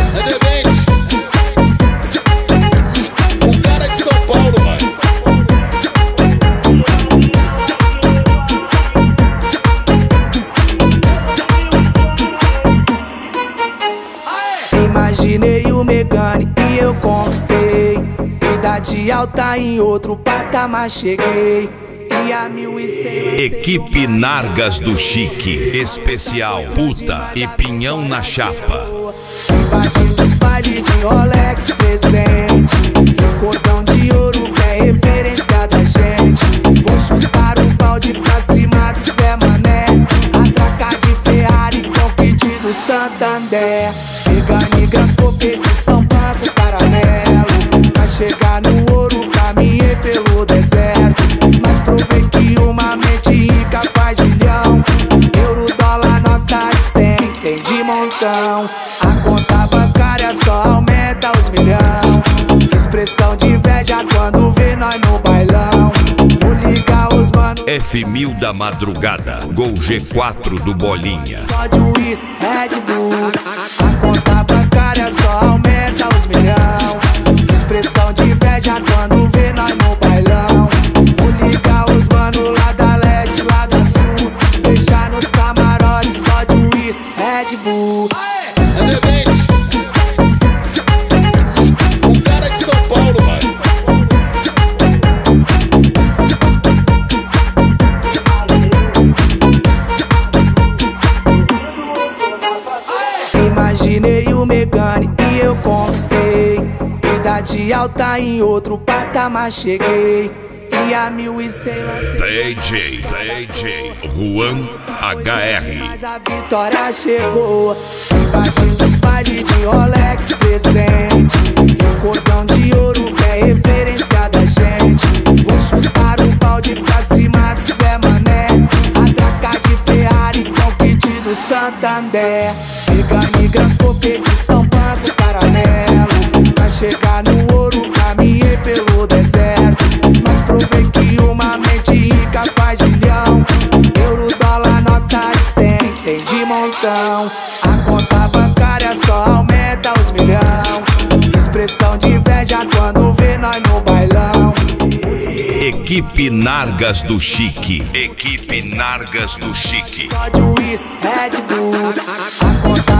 É demente. O cara de São Paulo, mano. Imaginei o Megane e eu conquistei. Idade alta em outro patamar cheguei. E a 1100. Equipe Nargas do Chique, especial puta e pinhão na chapa. Invadindo os bailes de Rolex, presidente. E cordão de ouro que é referência da gente. Vou chutar um balde pra cima do Zé Mané. Atracar de Ferrari com pedido Santander. Megane Gran competição, banco caramelo. Pra chegar no ouro caminhei pelo deserto. Mas provei que uma mente rica faz milhão. Euro, dólar, nota de 100, tem de montão. A conta bancária só aumenta os milhão. Expressão de inveja quando vê nós no bailão. Vou ligar os manos. F1000 da madrugada, Gol G4 do Bolinha. Só de uísque, Red Bull. A conta bancária só aumenta os milhão. Expressão de inveja quando vê nós no bailão. Vou ligar os manos lá da leste, lá da sul. Deixar nos camarotes só de uísque, Red Bull. É demente. O cara de São Paulo, mano. Imaginei o Megane e eu conquistei. Idade alta em outro patamar cheguei. E a 1100 lancei. DJ Juan HR. Mas a vitória chegou. Invadindo os bailes de Rolex, presidente. E o cordão de ouro que é referência da gente. Vou chutar um balde pra cima do Zé Mané. Atracar de Ferrari com pedido Santander. Megane Gran competição, banco caramelo. Pra chegar no ouro caminhei pelo deserto. Mas provei que uma mente rica faz milhão. Euro, dólar, nota de 100, tem de montão. A conta bancária só aumenta os milhão. Expressão de inveja quando vê nós no bailão. Equipe Nargas do Chique. Equipe Nargas do Chique. Só de uísque, Red Bull. A conta